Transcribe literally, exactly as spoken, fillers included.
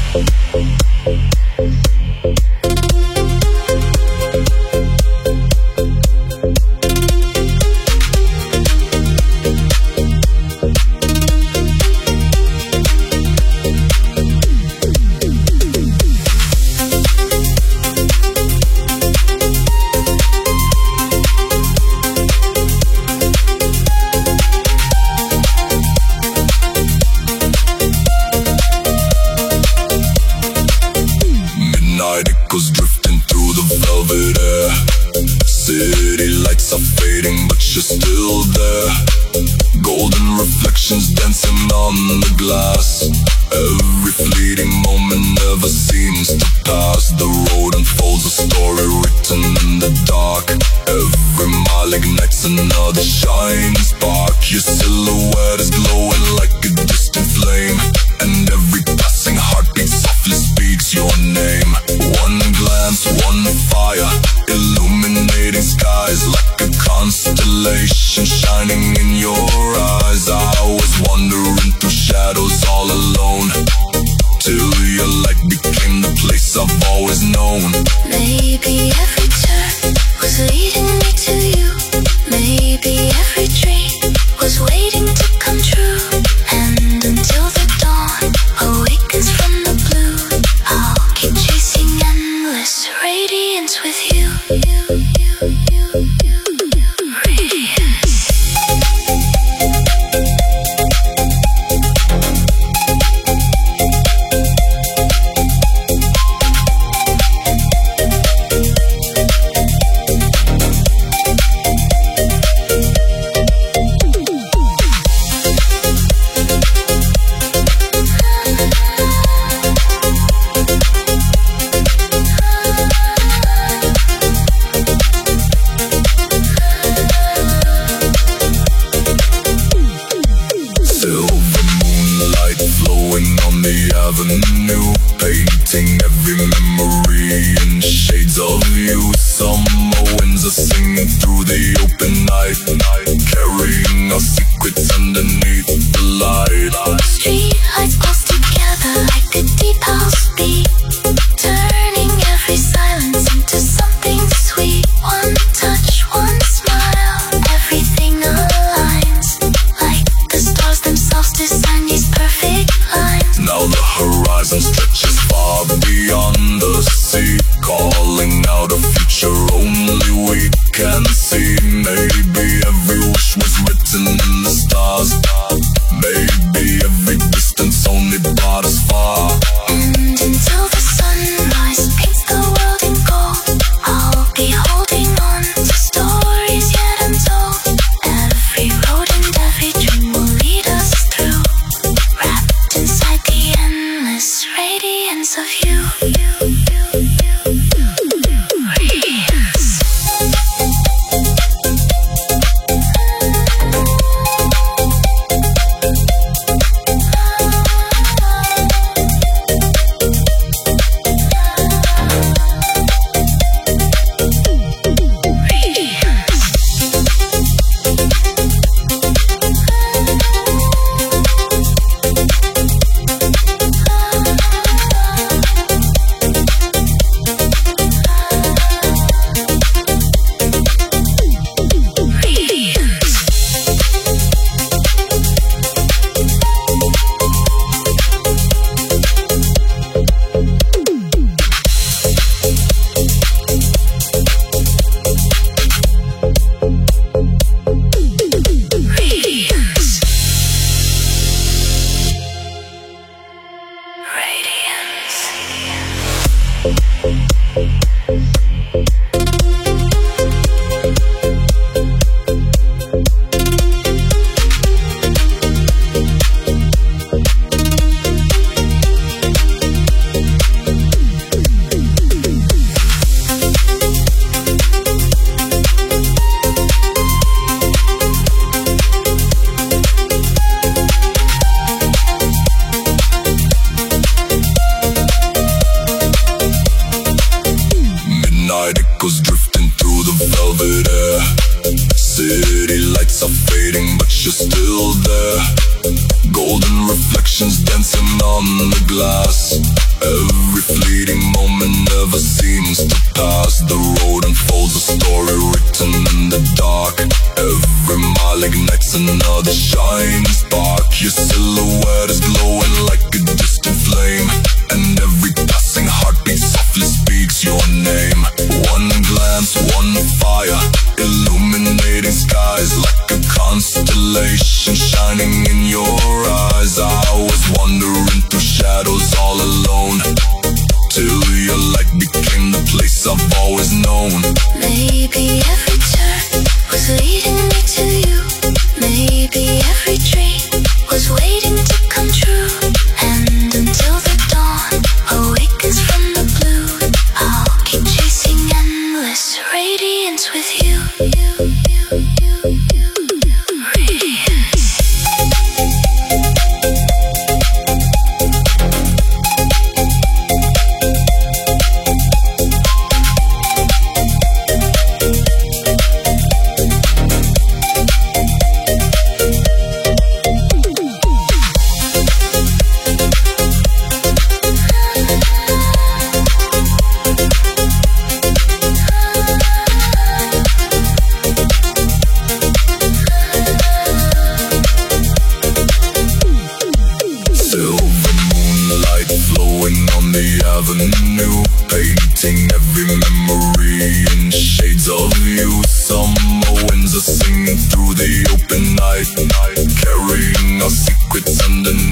City lights are fading, but you're still there. golden reflections dancing on the glass. Every fleeting moment never seems to pass. The road unfolds a story written in the dark. Every mile ignites another shining spark. Your silhouette is glowing like a distant flame, and every passing heartbeat softly speaks your name. One glance, one fire, illuminating skies like a constellation shining in your eyes. I was wandering through shadows all alone, till your light became the place I've always known. Maybe every turn was leading me to you. Maybe every dream was waiting to come true. And until the dawn awakens from the blue, I'll keep chasing endless radiance with you. Avenue, painting every memory in shades of you. Summer winds are singing through the open night, night, carrying our secrets underneath